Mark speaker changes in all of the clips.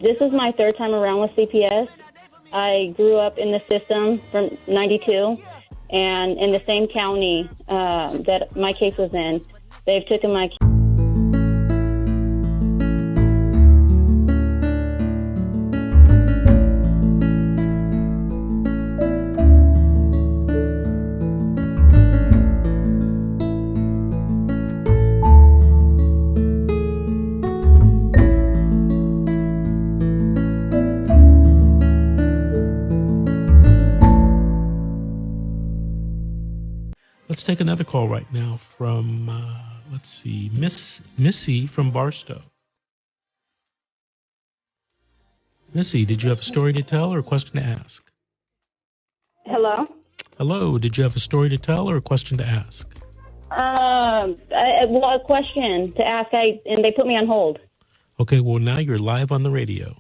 Speaker 1: This is my third time around with CPS. I grew up in the system from 92, and in the same county that my case was in, they've taken my
Speaker 2: Let's take another call right now from, Missy from Barstow. Missy, did you have a story to tell or a question to ask?
Speaker 1: Hello?
Speaker 2: Hello, did you have a story to tell or a question to ask?
Speaker 1: A question to ask, and they put me on hold.
Speaker 2: Okay, well, now you're live on the radio.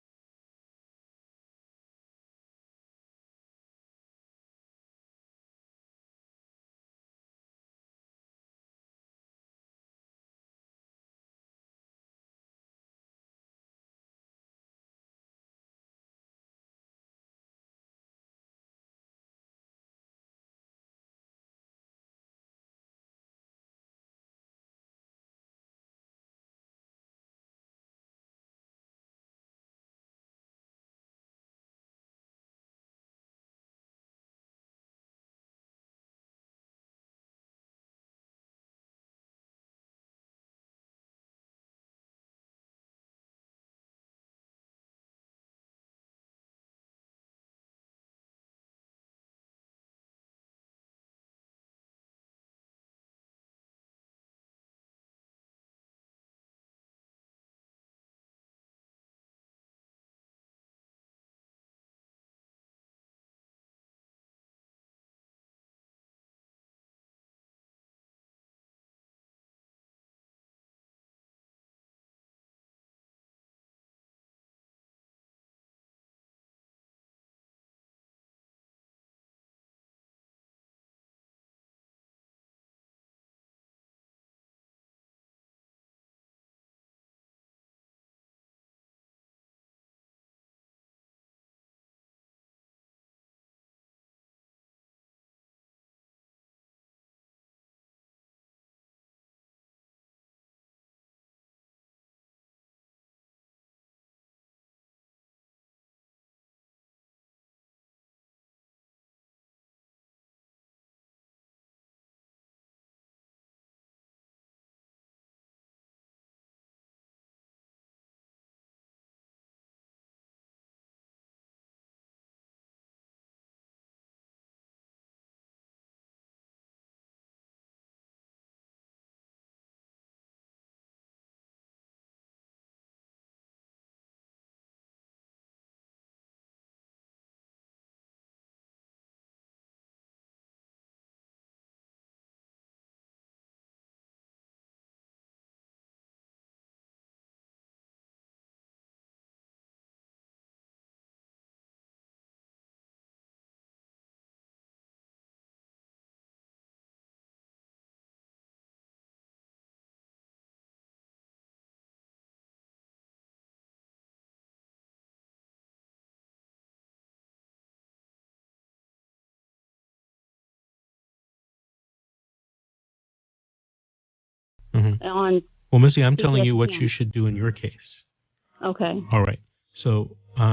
Speaker 1: On
Speaker 2: Well, Missy, I'm telling you what you should do in your case.
Speaker 1: Okay.
Speaker 2: All right. So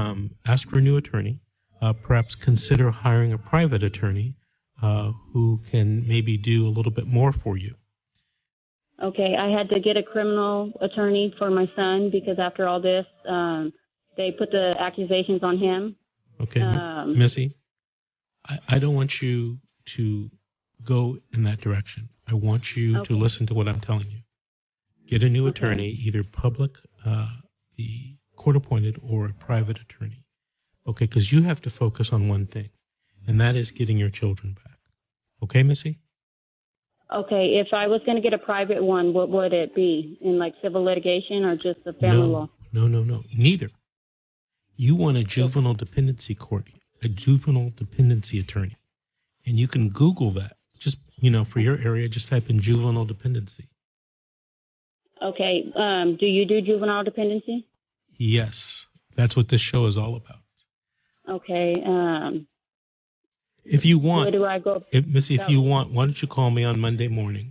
Speaker 2: ask for a new attorney. Perhaps consider hiring a private attorney who can maybe do a little bit more for you.
Speaker 1: Okay, I had to get a criminal attorney for my son because after all this, they put the accusations on him.
Speaker 2: Okay, Missy, I don't want you to go in that direction. I want you to listen to what I'm telling you. Get a new attorney, either public, the court-appointed, or a private attorney. Okay, because you have to focus on one thing, and that is getting your children back. Okay, Missy?
Speaker 1: Okay, if I was going to get a private one, what would it be? In like civil litigation or just the family law?
Speaker 2: No, neither. You want a juvenile dependency court, a juvenile dependency attorney. And you can Google that. Just, for your area, just type in juvenile dependency.
Speaker 1: Okay, do you do juvenile dependency?
Speaker 2: Yes, That's what this show is all about.
Speaker 1: Okay.
Speaker 2: If you want,
Speaker 1: where do I go?
Speaker 2: Missy, if you want, why don't you call me on Monday morning,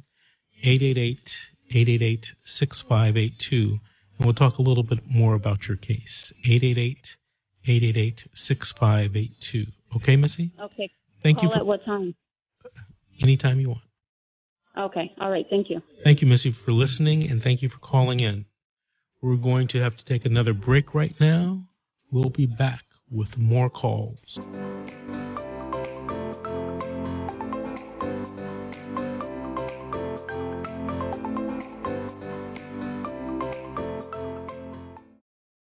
Speaker 2: 888-888-6582, and we'll talk a little bit more about your case. 888-888-6582. Okay, Missy?
Speaker 1: Okay.
Speaker 2: Thank you.
Speaker 1: Call at what time?
Speaker 2: Anytime you want.
Speaker 1: Okay. All right. Thank you.
Speaker 2: Thank you, Missy, for listening, and thank you for calling in. We're going to have to take another break right now. We'll be back with more calls.